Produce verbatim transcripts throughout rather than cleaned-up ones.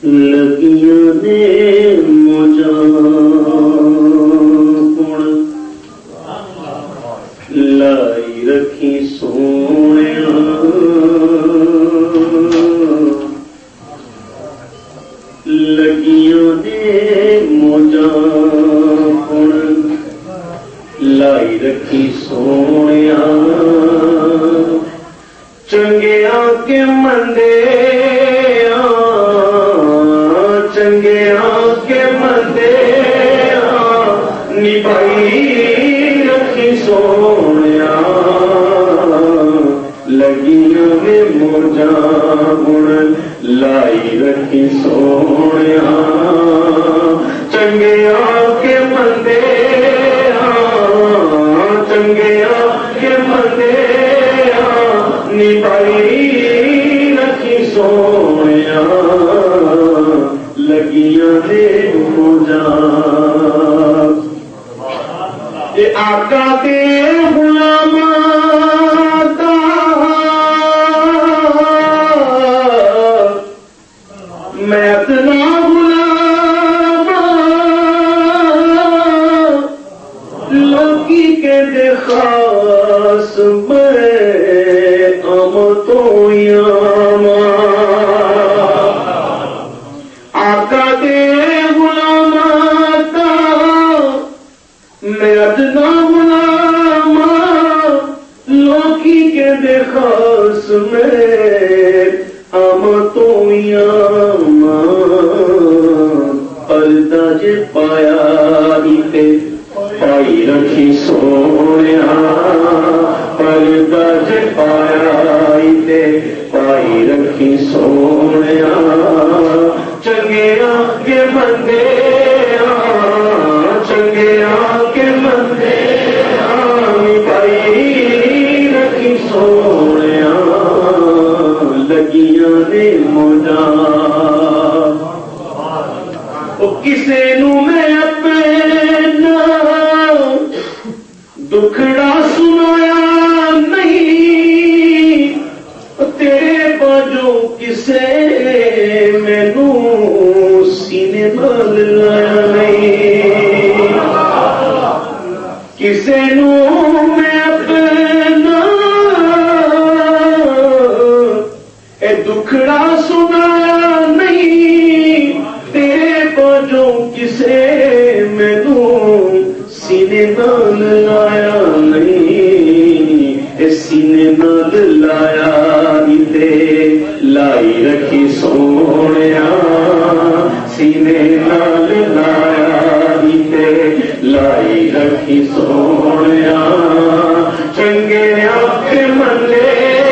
لگیاں نے مجھا لائی رکھی سونے لگیاں نے مجھا لائی رکھی سونے چنگیا کے مندے چنگیا کے مندے نبھائی رکھی سونے لگیاں میں موجا گن لائی رکھی سونے چنگیا کے مندے چنگیا کے مندے نبھائی رکھی سونے لگیاں دے موجا یہ آقا دے غلام دا میں اتنا غلام لوکی کے دے خاص میں ام تو یام آقا دے غلام دا میں ادنا غلام لوکی کے دے خاص میں ام تو یام پردہ جے پایا تے پائی رکھی سونے پردہ جے پایا تے پائی رکھی سونے چنگیا کے بندے چنگیا کے بندے پائی رکھی سونے لگیاں نے موجا وہ کسے نو میں اپنا دکھڑا سنایا نہیں تیرے باجو کسے مینو سینے نال لایا نہیں کسے نو میں اپنا اے دکھڑا سنایا نہیں تیرے باجو کسے مینو سینے نال لایا نہیں اے سینے نال لایا تے لائی رکھی سونے سینے نال لایا تے لائی رکھی سونے چنگے کے مندے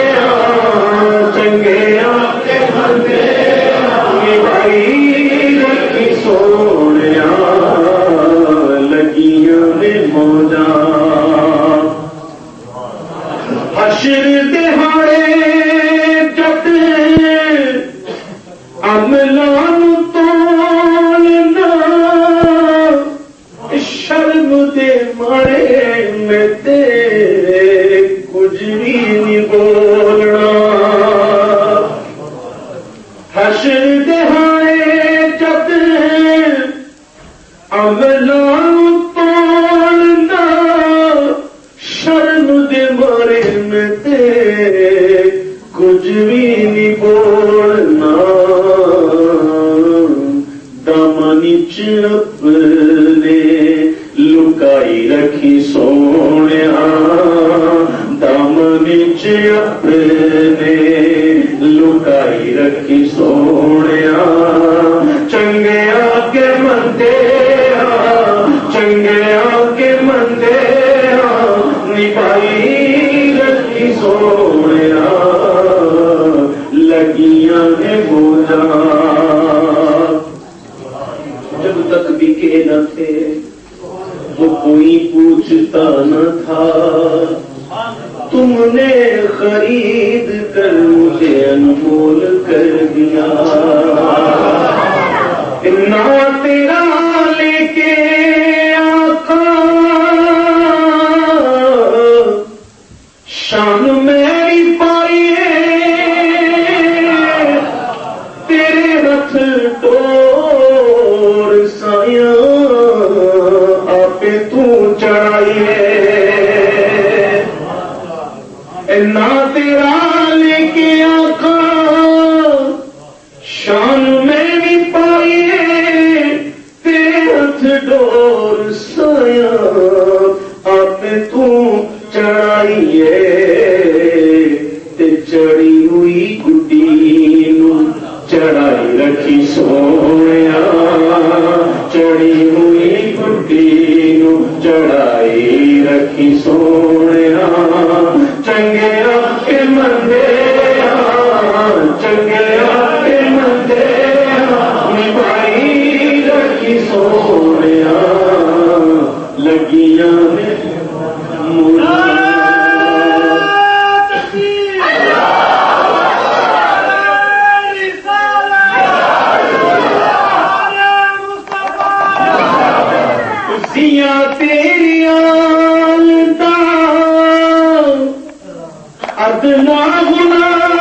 چنگے کے مندے لائی رکھی سونے لگیاں میں موجا حشر دہاڑے جب عملان تولنا شرم دے مارے میں تیرے کچھ بھی نہیں بولنا حشر دہاڑے جب عملان تولنا شرم دے مارے میں تیرے کچھ بھی نہیں بولنا دامنی اپنے لکائی رکھی سونے دامنی اپنے لکائی رکھی سونے چنگیا کے مندے چنگیا کے مندے نبھائی رکھی سونے لگیاں نے بوجھا جب تک بکے نہ تھے وہ کوئی پوچھتا نہ تھا تم نے خرید کر مجھے انمول کر دیا نہ تیرا لے کے آقا شان میری پائی تیرے رتھ ڈور سایاں آپ تو چڑھائیے نہ تیرا لے کے آقا شان میں بھی پائیے تیرے ہاتھ ڈور سایاں آپ تو چڑھائیے تے چڑھی ہوئی گڈی نو چڑھائی رکھی سویا چڑھی ہوئی گڈی نو چڑھائی رکھی سویا چنگے کے مندے چنگے کے مندے نبھائی رکھی سویا لگیاں ادنا گناہ